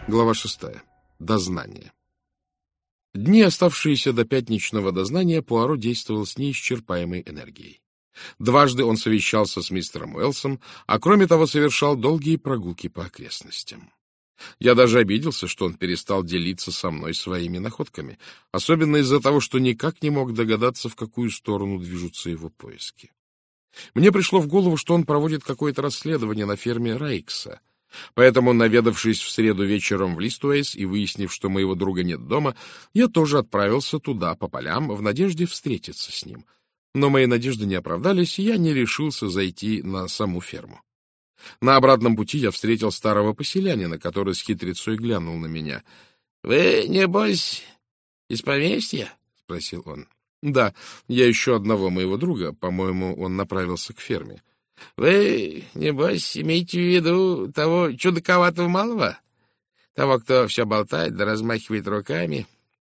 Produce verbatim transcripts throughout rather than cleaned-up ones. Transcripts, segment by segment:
Глава шестая. Дознание. Дни, оставшиеся до пятничного дознания, Пуаро действовал с неисчерпаемой энергией. Дважды он совещался с мистером Уэллсом, а кроме того совершал долгие прогулки по окрестностям. Я даже обиделся, что он перестал делиться со мной своими находками, особенно из-за того, что никак не мог догадаться, в какую сторону движутся его поиски. Мне пришло в голову, что он проводит какое-то расследование на ферме Райкса. Поэтому, наведавшись в среду вечером в Листвейс и выяснив, что моего друга нет дома, я тоже отправился туда, по полям, в надежде встретиться с ним. Но мои надежды не оправдались, и я не решился зайти на саму ферму. На обратном пути я встретил старого поселянина, который с хитрецой глянул на меня. — Вы, небось, из поместья? — спросил он. — Да, я ищу одного моего друга. По-моему, он направился к ферме. — Вы, небось, имеете в виду того чудаковатого малого? Того, кто все болтает да размахивает руками?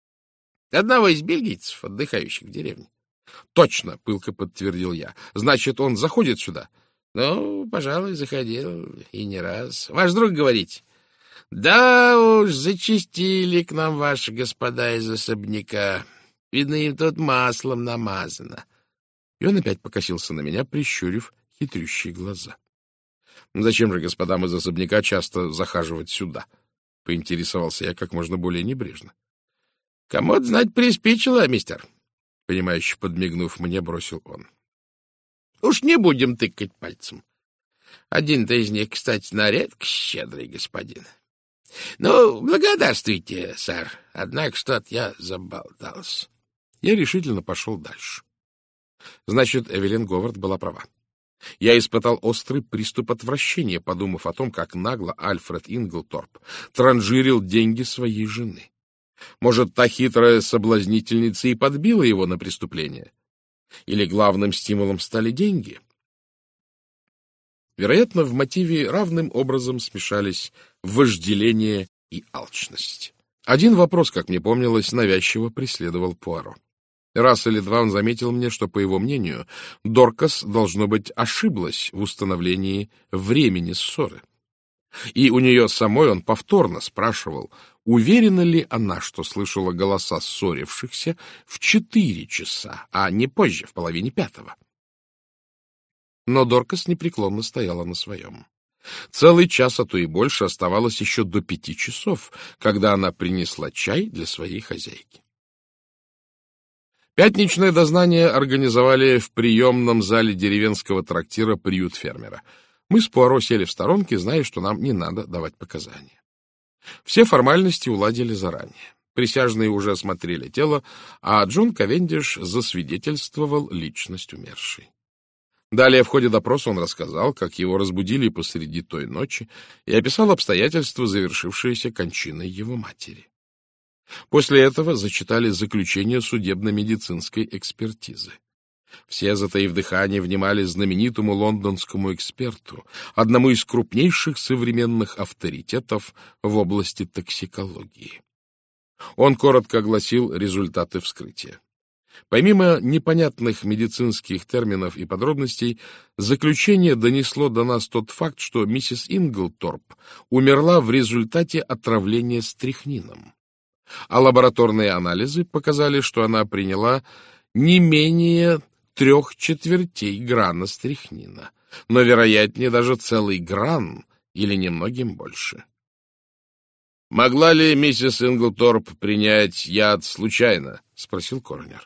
Одного из бельгийцев, отдыхающих в деревне. — Точно, — пылко подтвердил я. — Значит, он заходит сюда? — Ну, пожалуй, заходил, и не раз. Ваш друг, говорите? — Да уж, зачастили к нам ваши господа из особняка. Видно, им тут маслом намазано. И он опять покосился на меня, прищурив хитрющие глаза. — Зачем же господам из особняка часто захаживать сюда? — поинтересовался я как можно более небрежно. — Кому-то знать приспичило, мистер. — понимающе подмигнув мне, бросил он. — Уж не будем тыкать пальцем. Один-то из них, кстати, на редкость щедрый господин. Ну, благодарствуйте, сэр. Однако что-то я заболтался. Я решительно пошел дальше. Значит, Эвелин Говард была права. Я испытал острый приступ отвращения, подумав о том, как нагло Альфред Инглторп транжирил деньги своей жены. Может, та хитрая соблазнительница и подбила его на преступление? Или главным стимулом стали деньги? Вероятно, в мотиве равным образом смешались вожделение и алчность. Один вопрос, как мне помнилось, навязчиво преследовал Пуаро. Раз или два он заметил мне, что, по его мнению, Доркас, должно быть, ошиблась в установлении времени ссоры. И у нее самой он повторно спрашивал, уверена ли она, что слышала голоса ссорившихся в четыре часа, а не позже, в половине пятого. Но Доркас непреклонно стояла на своем. Целый час, а то и больше, оставалось еще до пяти часов, когда она принесла чай для своей хозяйки. Пятничное дознание организовали в приемном зале деревенского трактира «Приют фермера». Мы с Пуаро сели в сторонке, зная, что нам не надо давать показания. Все формальности уладили заранее. Присяжные уже осмотрели тело, а Джон Кавендиш засвидетельствовал личность умершей. Далее в ходе допроса он рассказал, как его разбудили посреди той ночи, и описал обстоятельства, завершившиеся кончиной его матери. После этого зачитали заключение судебно-медицинской экспертизы. Все, затаив дыхание, внимали знаменитому лондонскому эксперту, одному из крупнейших современных авторитетов в области токсикологии. Он коротко огласил результаты вскрытия. Помимо непонятных медицинских терминов и подробностей, заключение донесло до нас тот факт, что миссис Инглторп умерла в результате отравления стрихнином. А лабораторные анализы показали, что она приняла не менее трех четвертей грана стрихнина, но, вероятнее, даже целый гран или немногим больше. — Могла ли миссис Инглторп принять яд случайно? — спросил коронер.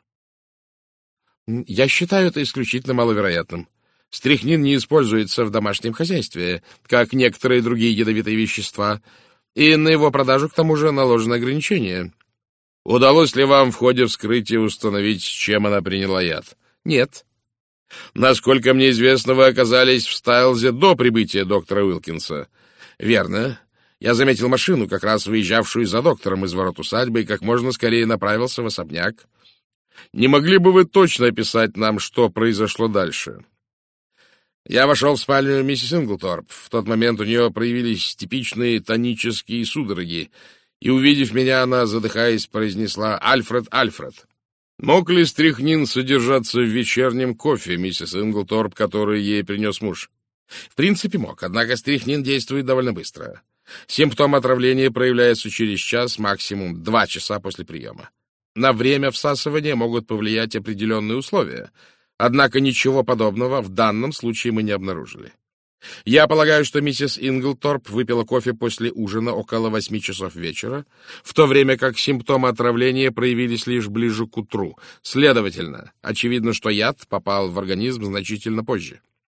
— Я считаю это исключительно маловероятным. Стрихнин не используется в домашнем хозяйстве, как некоторые другие ядовитые вещества, и на его продажу, к тому же, наложено ограничение. Удалось ли вам в ходе вскрытия установить, с чем она приняла яд? Нет. Насколько мне известно, вы оказались в Стайлзе до прибытия доктора Уилкинса. Верно. Я заметил машину, как раз выезжавшую за доктором из ворот усадьбы, и как можно скорее направился в особняк. Не могли бы вы точно описать нам, что произошло дальше? Я вошел в спальню миссис Инглторп. В тот момент у нее проявились типичные тонические судороги, и, увидев меня, она, задыхаясь, произнесла «Альфред, Альфред». Мог ли стрихнин содержаться в вечернем кофе, миссис Инглторп, который ей принес муж? В принципе, мог, однако стрихнин действует довольно быстро. Симптом отравления проявляется через час, максимум два часа после приема. На время всасывания могут повлиять определенные условия, однако ничего подобного в данном случае мы не обнаружили. Я полагаю, что миссис Инглторп выпила кофе после ужина около восьми часов вечера, в то время как симптомы отравления проявились лишь ближе к утру. Следовательно, очевидно, что яд попал в организм значительно позже.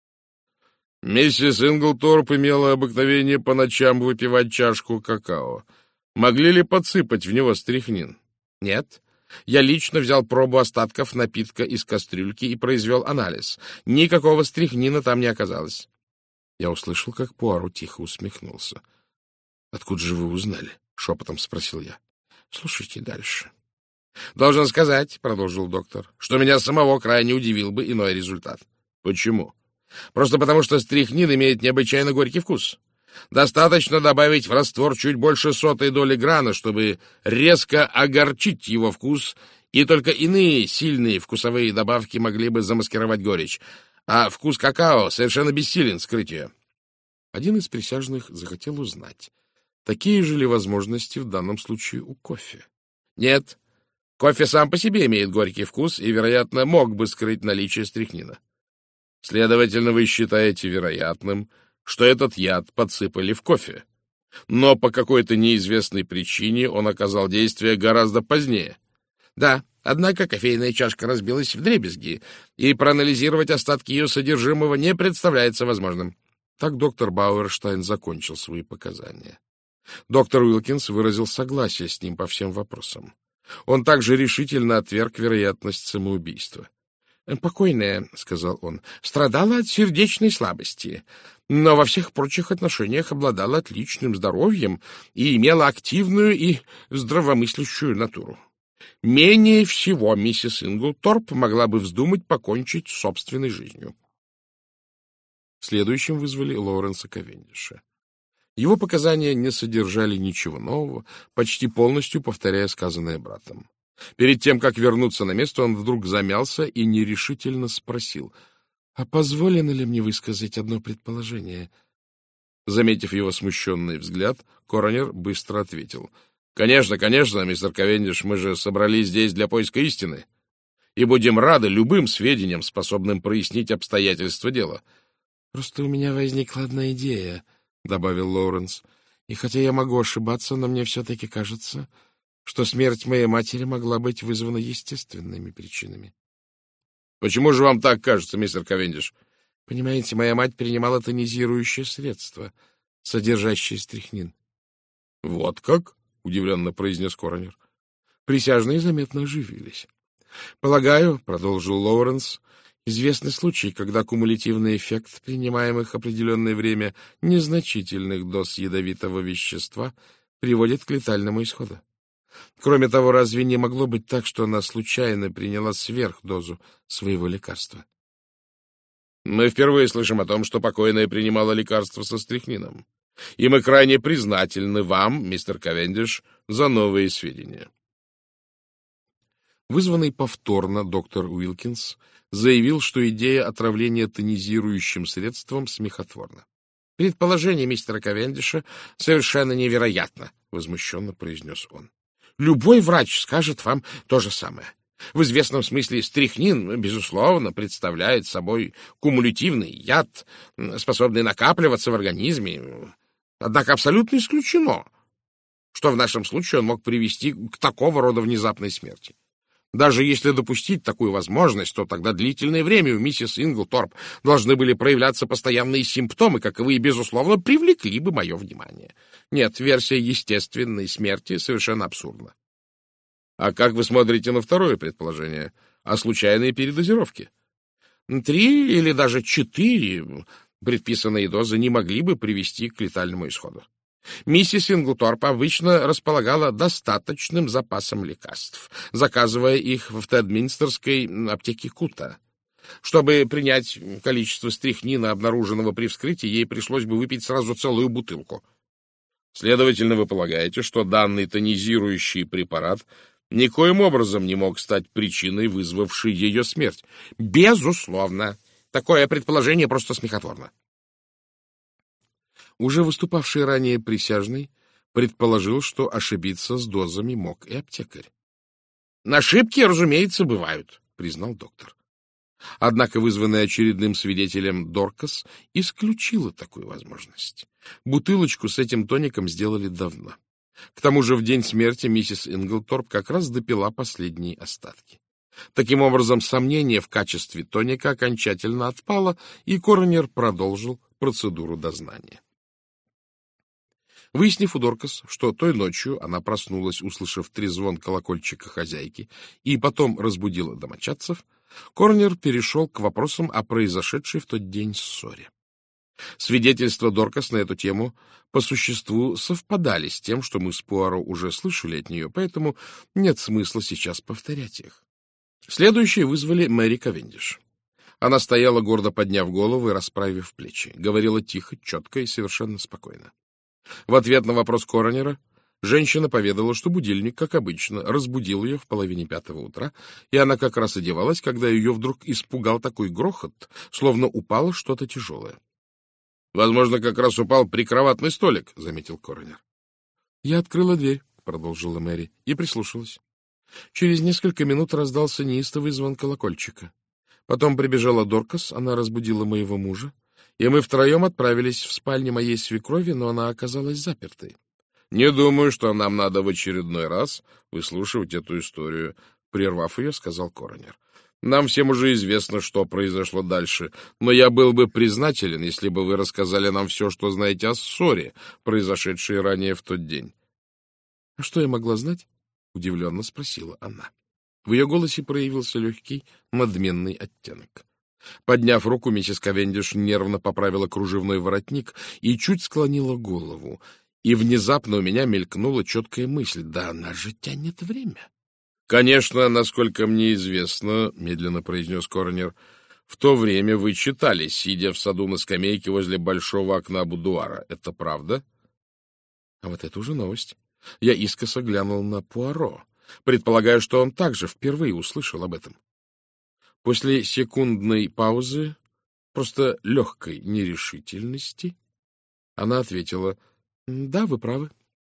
Миссис Инглторп имела обыкновение по ночам выпивать чашку какао. Могли ли подсыпать в него стрихнин? Нет. Я лично взял пробу остатков напитка из кастрюльки и произвел анализ. Никакого стрихнина там не оказалось. Я услышал, как Пуаро тихо усмехнулся. — Откуда же вы узнали? — шепотом спросил я. — Слушайте дальше. — Должен сказать, — продолжил доктор, — что меня самого крайне удивил бы иной результат. — Почему? — Просто потому, что стрихнин имеет необычайно горький вкус. Достаточно добавить в раствор чуть больше сотой доли грана, чтобы резко огорчить его вкус, и только иные сильные вкусовые добавки могли бы замаскировать горечь. А вкус какао совершенно бессилен скрыть ее. Один из присяжных захотел узнать, такие же ли возможности в данном случае у кофе. Нет, кофе сам по себе имеет горький вкус и, вероятно, мог бы скрыть наличие стрихнина. Следовательно, вы считаете вероятным, что этот яд подсыпали в кофе, но по какой-то неизвестной причине он оказал действие гораздо позднее. Да, однако кофейная чашка разбилась вдребезги, и проанализировать остатки ее содержимого не представляется возможным. Так доктор Бауэрштайн закончил свои показания. Доктор Уилкинс выразил согласие с ним по всем вопросам. Он также решительно отверг вероятность самоубийства. «Покойная, — сказал он, — страдала от сердечной слабости, но во всех прочих отношениях обладала отличным здоровьем и имела активную и здравомыслящую натуру. Менее всего миссис Инглторп могла бы вздумать покончить с собственной жизнью». Следующим вызвали Лоуренса Кавендиша. Его показания не содержали ничего нового, почти полностью повторяя сказанное братом. Перед тем, как вернуться на место, он вдруг замялся и нерешительно спросил: «А позволено ли мне высказать одно предположение?» Заметив его смущенный взгляд, коронер быстро ответил: «Конечно, конечно, мистер Кавендиш, мы же собрались здесь для поиска истины и будем рады любым сведениям, способным прояснить обстоятельства дела». «Просто у меня возникла одна идея», — добавил Лоуренс, «и хотя я могу ошибаться, но мне все-таки кажется, что смерть моей матери могла быть вызвана естественными причинами». «Почему же вам так кажется, мистер Кавендиш?» «Понимаете, моя мать принимала тонизирующее средство, содержащее стрихнин». «Вот как?» — удивленно произнес коронер. Присяжные заметно оживились. «Полагаю, — продолжил Лоуренс, — известны случаи, когда кумулятивный эффект принимаемых определенное время незначительных доз ядовитого вещества приводит к летальному исходу. Кроме того, разве не могло быть так, что она случайно приняла сверхдозу своего лекарства?» «Мы впервые слышим о том, что покойная принимала лекарство со стрихнином, и мы крайне признательны вам, мистер Кавендиш, за новые сведения». Вызванный повторно доктор Уилкинс заявил, что идея отравления тонизирующим средством смехотворна. «Предположение мистера Кавендиша совершенно невероятно», — возмущенно произнес он. «Любой врач скажет вам то же самое. В известном смысле стрихнин, безусловно, представляет собой кумулятивный яд, способный накапливаться в организме. Однако абсолютно исключено, что в нашем случае он мог привести к такого рода внезапной смерти. Даже если допустить такую возможность, то тогда длительное время у миссис Инглторп должны были проявляться постоянные симптомы, каковые, безусловно, привлекли бы мое внимание. Нет, версия естественной смерти совершенно абсурдна». «А как вы смотрите на второе предположение, о случайной передозировке?» «Три или даже четыре предписанные дозы не могли бы привести к летальному исходу. Миссис Инглторп обычно располагала достаточным запасом лекарств, заказывая их в Тедминстерской аптеке Кута. Чтобы принять количество стрихнина, обнаруженного при вскрытии, ей пришлось бы выпить сразу целую бутылку. Следовательно, вы полагаете, что данный тонизирующий препарат никоим образом не мог стать причиной, вызвавшей ее смерть?» «Безусловно. Такое предположение просто смехотворно». Уже выступавший ранее присяжный предположил, что ошибиться с дозами мог и аптекарь. — Ошибки, разумеется, бывают, — признал доктор. Однако вызванный очередным свидетелем Доркас исключила такую возможность. Бутылочку с этим тоником сделали давно. К тому же в день смерти миссис Инглторп как раз допила последние остатки. Таким образом, сомнение в качестве тоника окончательно отпало, и коронер продолжил процедуру дознания. Выяснив у Доркас, что той ночью она проснулась, услышав трезвон колокольчика хозяйки, и потом разбудила домочадцев, коронер перешел к вопросам о произошедшей в тот день ссоре. Свидетельства Доркас на эту тему по существу совпадали с тем, что мы с Пуаро уже слышали от нее, поэтому нет смысла сейчас повторять их. Следующие вызвали Мэри Кавендиш. Она стояла, гордо подняв голову и расправив плечи, говорила тихо, четко и совершенно спокойно. В ответ на вопрос коронера женщина поведала, что будильник, как обычно, разбудил ее в половине пятого утра, и она как раз одевалась, когда ее вдруг испугал такой грохот, словно упало что-то тяжелое. — Возможно, как раз упал прикроватный столик, — заметил коронер. — Я открыла дверь, — продолжила Мэри, и прислушалась. Через несколько минут раздался неистовый звон колокольчика. Потом прибежала Доркас, она разбудила моего мужа, и мы втроем отправились в спальню моей свекрови, но она оказалась запертой. — Не думаю, что нам надо в очередной раз выслушивать эту историю, — прервав ее, сказал коронер. — Нам всем уже известно, что произошло дальше, но я был бы признателен, если бы вы рассказали нам все, что знаете о ссоре, произошедшей ранее в тот день. — А что я могла знать? — удивленно спросила она. В ее голосе проявился легкий, надменный оттенок. Подняв руку, миссис Кавендиш нервно поправила кружевной воротник и чуть склонила голову. И внезапно у меня мелькнула четкая мысль: да она же тянет время. — Конечно, насколько мне известно, — медленно произнес коронер, — в то время вы читали, сидя в саду на скамейке возле большого окна будуара. Это правда? А вот это уже новость. Я искоса глянул на Пуаро, предполагая, что он также впервые услышал об этом. После секундной паузы, просто легкой нерешительности, она ответила: — Да, вы правы.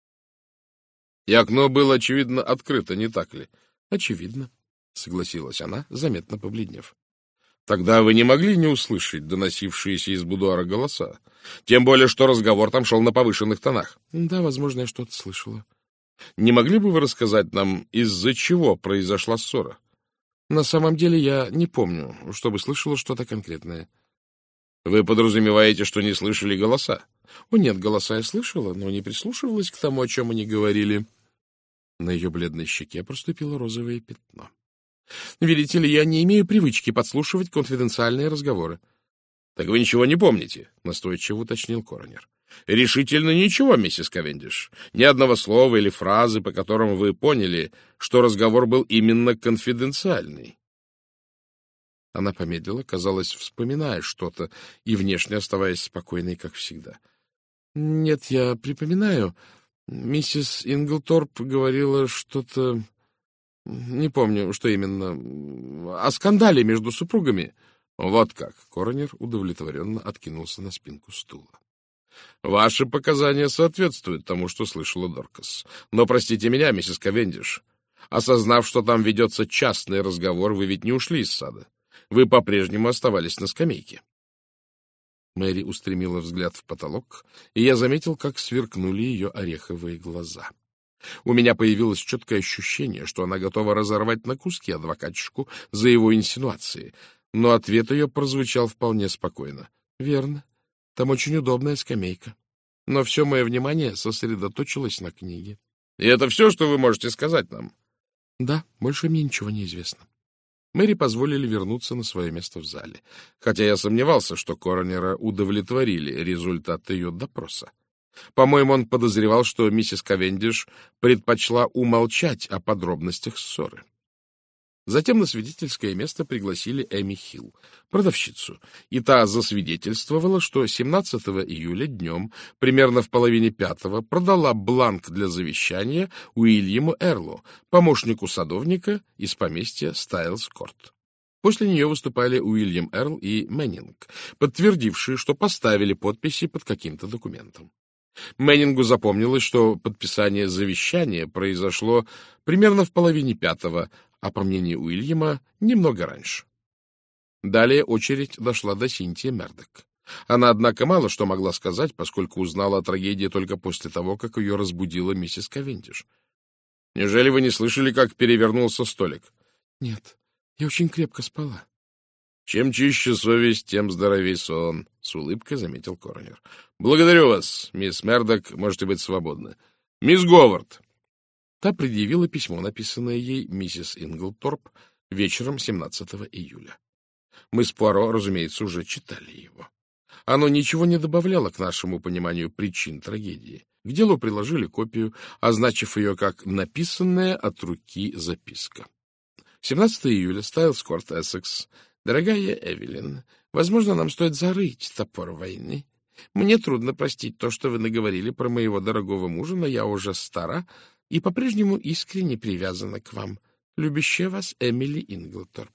— И окно было, очевидно, открыто, не так ли? — Очевидно, — согласилась она, заметно побледнев. — Тогда вы не могли не услышать доносившиеся из будуара голоса, тем более, что разговор там шел на повышенных тонах. — Да, возможно, я что-то слышала. — Не могли бы вы рассказать нам, из-за чего произошла ссора? — На самом деле я не помню, чтобы слышала что-то конкретное. — Вы подразумеваете, что не слышали голоса? — О, нет, голоса я слышала, но не прислушивалась к тому, о чем они говорили. На ее бледной щеке проступило розовое пятно. — Видите ли, я не имею привычки подслушивать конфиденциальные разговоры. — Так вы ничего не помните? — настойчиво уточнил коронер. — Решительно ничего, миссис Кавендиш. Ни одного слова или фразы, по которым вы поняли, что разговор был именно конфиденциальный. Она помедлила, казалось, вспоминая что-то и внешне оставаясь спокойной, как всегда. — Нет, я припоминаю. Миссис Инглторп говорила что-то... Не помню, что именно. О скандале между супругами. Вот как. Коронер удовлетворенно откинулся на спинку стула. Ваши показания соответствуют тому, что слышала Доркас. Но, простите меня, миссис Кавендиш, осознав, что там ведется частный разговор, вы ведь не ушли из сада. Вы по-прежнему оставались на скамейке. Мэри устремила взгляд в потолок, и я заметил, как сверкнули ее ореховые глаза. У меня появилось четкое ощущение, что она готова разорвать на куски адвокатчику за его инсинуации, но ответ ее прозвучал вполне спокойно. — Верно. Там очень удобная скамейка. Но все мое внимание сосредоточилось на книге. — И это все, что вы можете сказать нам? — Да, больше мне ничего не известно. Мэри позволили вернуться на свое место в зале, хотя я сомневался, что коронера удовлетворили результаты ее допроса. По-моему, он подозревал, что миссис Кавендиш предпочла умолчать о подробностях ссоры. Затем на свидетельское место пригласили Эми Хилл, продавщицу, и та засвидетельствовала, что семнадцатого июля днем, примерно в половине пятого, продала бланк для завещания Уильяму Эрлу, помощнику садовника из поместья Стайлс-Корт. После нее выступали Уильям Эрл и Мэннинг, подтвердившие, что поставили подписи под каким-то документом. Мэннингу запомнилось, что подписание завещания произошло примерно в половине пятого, а, по мнению Уильяма, немного раньше. Далее очередь дошла до Синтии Мердок. Она, однако, мало что могла сказать, поскольку узнала о трагедии только после того, как ее разбудила миссис Кавендиш. — Неужели вы не слышали, как перевернулся столик? — Нет, я очень крепко спала. — Чем чище совесть, тем здоровей сон, — с улыбкой заметил коронер. — Благодарю вас, мисс Мердок, можете быть свободны. Мисс Говард. Та предъявила письмо, написанное ей миссис Инглторп вечером семнадцатого июля. Мы с Пуаро, разумеется, уже читали его. Оно ничего не добавляло к нашему пониманию причин трагедии. К делу приложили копию, означив ее как «написанная от руки записка». семнадцатого июля, Стайлс-Корт, Эссекс. Дорогая Эвелин, возможно, нам стоит зарыть топор войны. Мне трудно простить то, что вы наговорили про моего дорогого мужа, но я уже стара и по-прежнему искренне привязана к вам. Любящая вас Эмили Инглторп.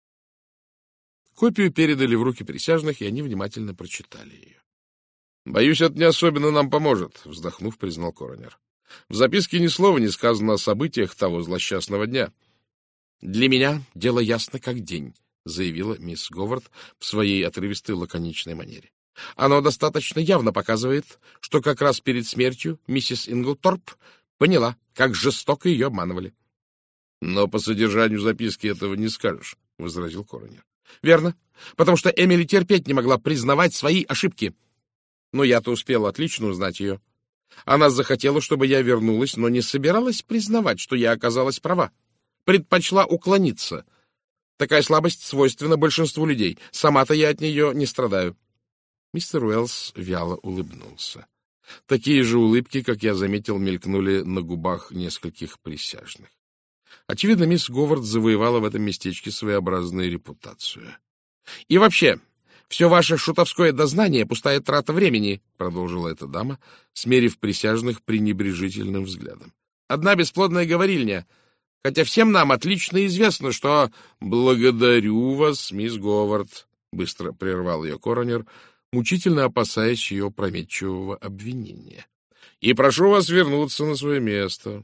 Копию передали в руки присяжных, и они внимательно прочитали ее. — Боюсь, это не особенно нам поможет, — вздохнув, признал коронер. — В записке ни слова не сказано о событиях того злосчастного дня. — Для меня дело ясно как день, — заявила мисс Говард в своей отрывистой лаконичной манере. — Оно достаточно явно показывает, что как раз перед смертью миссис Инглторп поняла, как жестоко ее обманывали. — Но по содержанию записки этого не скажешь, — возразил коронер. — Верно, потому что Эмили терпеть не могла признавать свои ошибки. Но я-то успел отлично узнать ее. Она захотела, чтобы я вернулась, но не собиралась признавать, что я оказалась права. Предпочла уклониться. Такая слабость свойственна большинству людей. Сама-то я от нее не страдаю. Мистер Уэллс вяло улыбнулся. Такие же улыбки, как я заметил, мелькнули на губах нескольких присяжных. Очевидно, мисс Говард завоевала в этом местечке своеобразную репутацию. — И вообще, все ваше шутовское дознание — пустая трата времени, — продолжила эта дама, смерив присяжных пренебрежительным взглядом. — Одна бесплодная говорильня, хотя всем нам отлично известно, что... — Благодарю вас, мисс Говард, — быстро прервал ее коронер, мучительно опасаясь ее опрометчивого обвинения. — И прошу вас вернуться на свое место.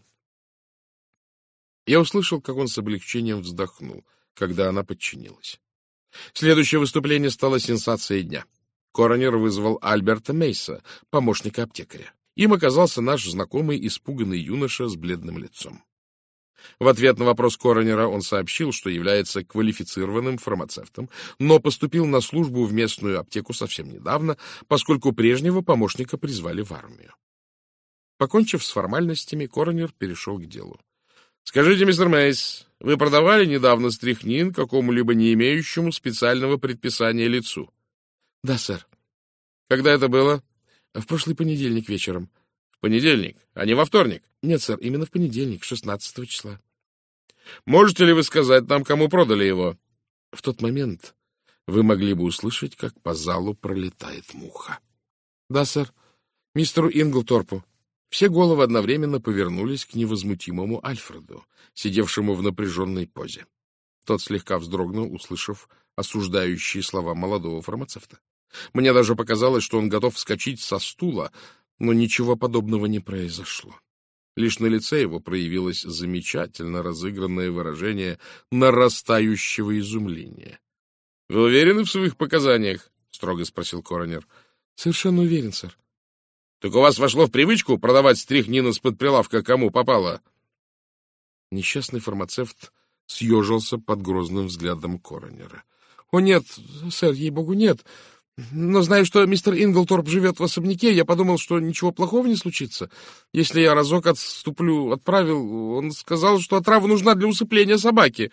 Я услышал, как он с облегчением вздохнул, когда она подчинилась. Следующее выступление стало сенсацией дня. Коронер вызвал Альберта Мейса, помощника аптекаря. Им оказался наш знакомый испуганный юноша с бледным лицом. В ответ на вопрос коронера он сообщил, что является квалифицированным фармацевтом, но поступил на службу в местную аптеку совсем недавно, поскольку прежнего помощника призвали в армию. Покончив с формальностями, коронер перешел к делу. — Скажите, мистер Мейс, вы продавали недавно стрихнин какому-либо не имеющему специального предписания лицу? — Да, сэр. — Когда это было? — В прошлый понедельник вечером. — В понедельник, а не во вторник? — Нет, сэр, именно в понедельник, шестнадцатого числа. — Можете ли вы сказать нам, кому продали его? — В тот момент вы могли бы услышать, как по залу пролетает муха. — Да, сэр, мистеру Инглторпу. Все головы одновременно повернулись к невозмутимому Альфреду, сидевшему в напряженной позе. Тот слегка вздрогнул, услышав осуждающие слова молодого фармацевта. Мне даже показалось, что он готов вскочить со стула, но ничего подобного не произошло. Лишь на лице его проявилось замечательно разыгранное выражение нарастающего изумления. — Вы уверены в своих показаниях? — строго спросил коронер. — Совершенно уверен, сэр. — Так у вас вошло в привычку продавать стрихнин из-под прилавка кому попало? Несчастный фармацевт съежился под грозным взглядом коронера. — О, нет, сэр, ей-богу, нет. Но знаю, что мистер Инглторп живет в особняке, я подумал, что ничего плохого не случится. Если я разок отступлю от правил, он сказал, что отрава нужна для усыпления собаки.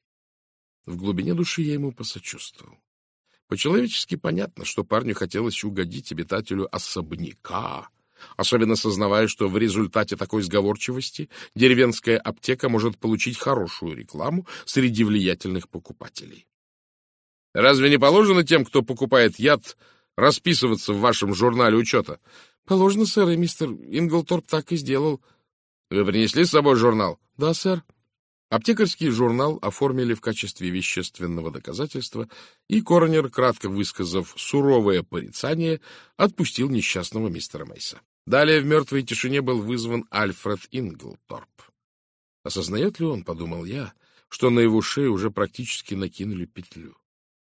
В глубине души я ему посочувствовал. По-человечески понятно, что парню хотелось угодить обитателю особняка, особенно сознавая, что в результате такой сговорчивости деревенская аптека может получить хорошую рекламу среди влиятельных покупателей. Разве не положено тем, кто покупает яд, расписываться в вашем журнале учета? — Положено, сэр, и мистер Инглторп так и сделал. — Вы принесли с собой журнал? — Да, сэр. Аптекарский журнал оформили в качестве вещественного доказательства, и коронер, кратко высказав суровое порицание, отпустил несчастного мистера Мейса. Далее в мертвой тишине был вызван Альфред Инглторп. Осознает ли он, подумал я, что на его шею уже практически накинули петлю?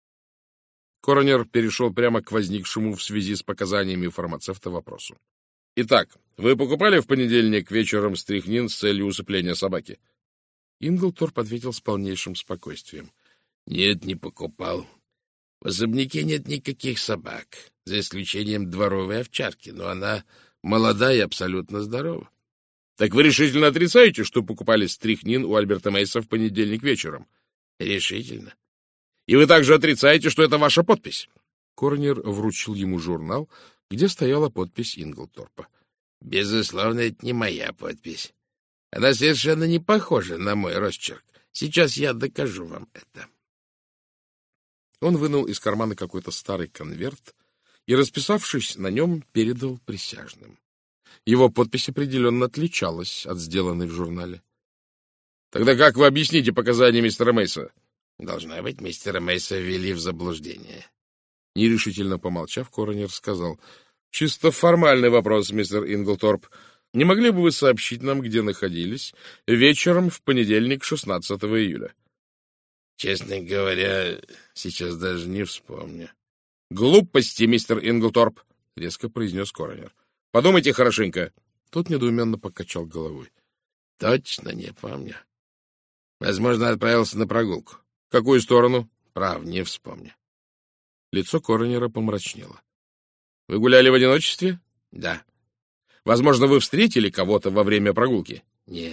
Коронер перешел прямо к возникшему в связи с показаниями фармацевта вопросу. — Итак, вы покупали в понедельник вечером стрихнин с целью усыпления собаки? Инглторп ответил с полнейшим спокойствием. — Нет, не покупал. В особняке нет никаких собак, за исключением дворовой овчарки, но она молода и абсолютно здорова. — Так вы решительно отрицаете, что покупали стрихнин у Альберта Мейса в понедельник вечером? — Решительно. — И вы также отрицаете, что это ваша подпись? Коронер вручил ему журнал, где стояла подпись Инглторпа. — Безусловно, это не моя подпись. Она совершенно не похожа на мой росчерк. Сейчас я докажу вам это. Он вынул из кармана какой-то старый конверт и, расписавшись на нем, передал присяжным. Его подпись определенно отличалась от сделанной в журнале. — Тогда как вы объясните показания мистера Мейса? — Должна быть, мистера Мейса ввели в заблуждение. Нерешительно помолчав, коронер сказал: — Чисто формальный вопрос, мистер Инглторп. Не могли бы вы сообщить нам, где находились вечером в понедельник, шестнадцатого июля? — Честно говоря, сейчас даже не вспомню. — Глупости, мистер Инглторп, — резко произнес коронер. — Подумайте хорошенько. Тот недоуменно покачал головой. — Точно не помню. Возможно, отправился на прогулку. — Какую сторону? — Прав, не вспомню. Лицо коронера помрачнело. — Вы гуляли в одиночестве? — Да. — Возможно, вы встретили кого-то во время прогулки? — Нет.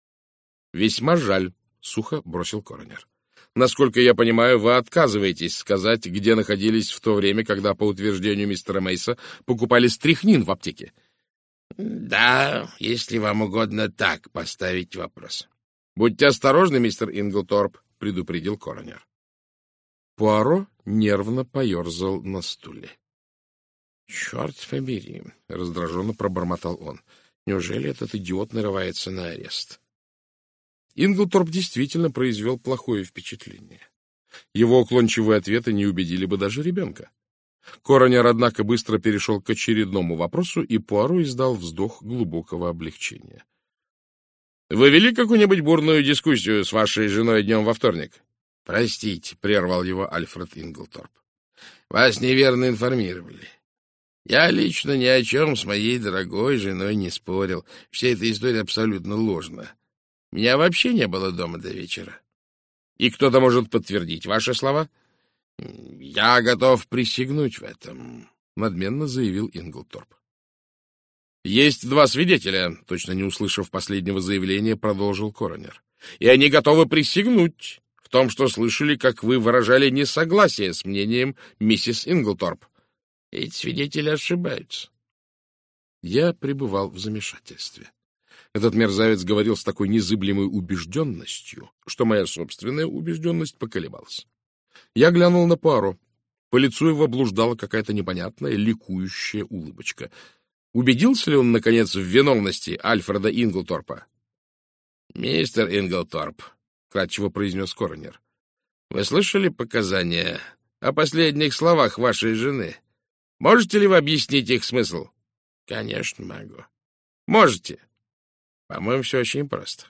— Весьма жаль, — сухо бросил коронер. — Насколько я понимаю, вы отказываетесь сказать, где находились в то время, когда, по утверждению мистера Мейса, покупали стрихнин в аптеке. — Да, если вам угодно так поставить вопрос. — Будьте осторожны, мистер Инглторп, — предупредил коронер. Пуаро нервно поерзал на стуле. — Черт побери, — раздраженно пробормотал он. — Неужели этот идиот нарывается на арест? Инглторп действительно произвел плохое впечатление. Его уклончивые ответы не убедили бы даже ребенка. Коронер, однако, быстро перешел к очередному вопросу, и Пуаро издал вздох глубокого облегчения. — Вы вели какую-нибудь бурную дискуссию с вашей женой днем во вторник? — Простите, — прервал его Альфред Инглторп. — Вас неверно информировали. Я лично ни о чем с моей дорогой женой не спорил. Вся эта история абсолютно ложна. Меня вообще не было дома до вечера. И кто-то может подтвердить ваши слова? Я готов присягнуть в этом, — надменно заявил Инглторп. Есть два свидетеля, — точно не услышав последнего заявления, продолжил коронер. И они готовы присягнуть в том, что слышали, как вы выражали несогласие с мнением миссис Инглторп. Эти свидетели ошибаются. Я пребывал в замешательстве. Этот мерзавец говорил с такой незыблемой убежденностью, что моя собственная убежденность поколебалась. Я глянул на Пуаро. По лицу его блуждала какая-то непонятная, ликующая улыбочка. Убедился ли он, наконец, в виновности Альфреда Инглторпа? — Мистер Инглторп, — кратчево произнес коронер, — вы слышали показания о последних словах вашей жены? Можете ли вы объяснить их смысл? — Конечно, могу. — Можете? — По-моему, все очень просто.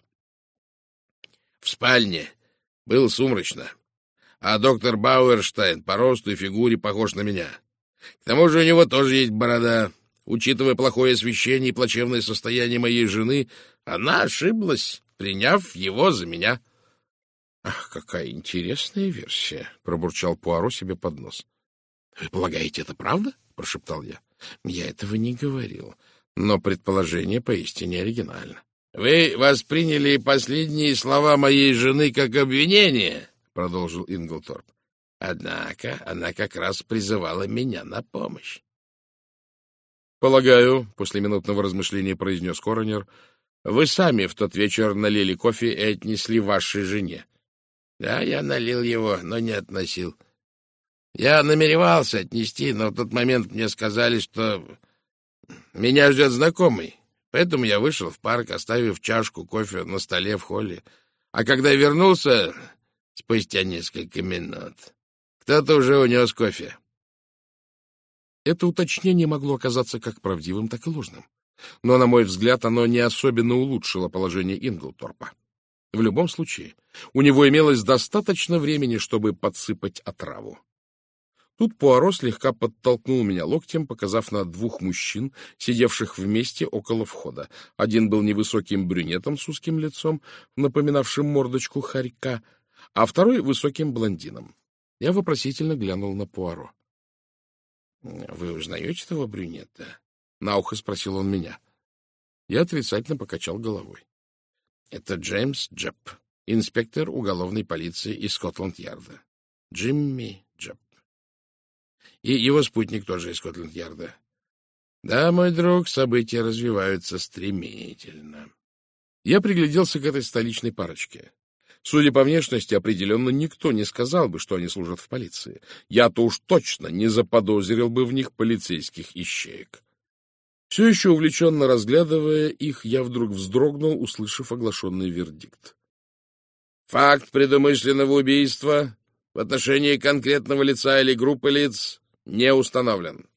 В спальне было сумрачно, а доктор Бауэрштайн по росту и фигуре похож на меня. К тому же у него тоже есть борода. Учитывая плохое освещение и плачевное состояние моей жены, она ошиблась, приняв его за меня. — Ах, какая интересная версия! — пробурчал Пуаро себе под нос. — Вы полагаете, это правда? — прошептал я. — Я этого не говорил, но предположение поистине оригинально. — Вы восприняли последние слова моей жены как обвинение, — продолжил Инглторп. — Однако она как раз призывала меня на помощь. — Полагаю, — после минутного размышления произнес коронер, — вы сами в тот вечер налили кофе и отнесли вашей жене. — Да, я налил его, но не относил. Я намеревался отнести, но в тот момент мне сказали, что меня ждет знакомый. Поэтому я вышел в парк, оставив чашку кофе на столе в холле. А когда вернулся, спустя несколько минут, кто-то уже унес кофе. Это уточнение могло оказаться как правдивым, так и ложным. Но, на мой взгляд, оно не особенно улучшило положение Инглторпа. В любом случае, у него имелось достаточно времени, чтобы подсыпать отраву. Тут Пуаро слегка подтолкнул меня локтем, показав на двух мужчин, сидевших вместе около входа. Один был невысоким брюнетом с узким лицом, напоминавшим мордочку хорька, а второй — высоким блондином. Я вопросительно глянул на Пуаро. — Вы узнаете того брюнета? — на ухо спросил он меня. Я отрицательно покачал головой. — Это Джеймс Джеб, инспектор уголовной полиции из Скотланд-Ярда. Джимми Джеб. И его спутник тоже из Скотланд-Ярда. Да, мой друг, события развиваются стремительно. Я пригляделся к этой столичной парочке. Судя по внешности, определенно никто не сказал бы, что они служат в полиции. Я-то уж точно не заподозрил бы в них полицейских ищеек. Все еще увлеченно разглядывая их, я вдруг вздрогнул, услышав оглашенный вердикт. Факт предумышленного убийства в отношении конкретного лица или группы лиц не установлен.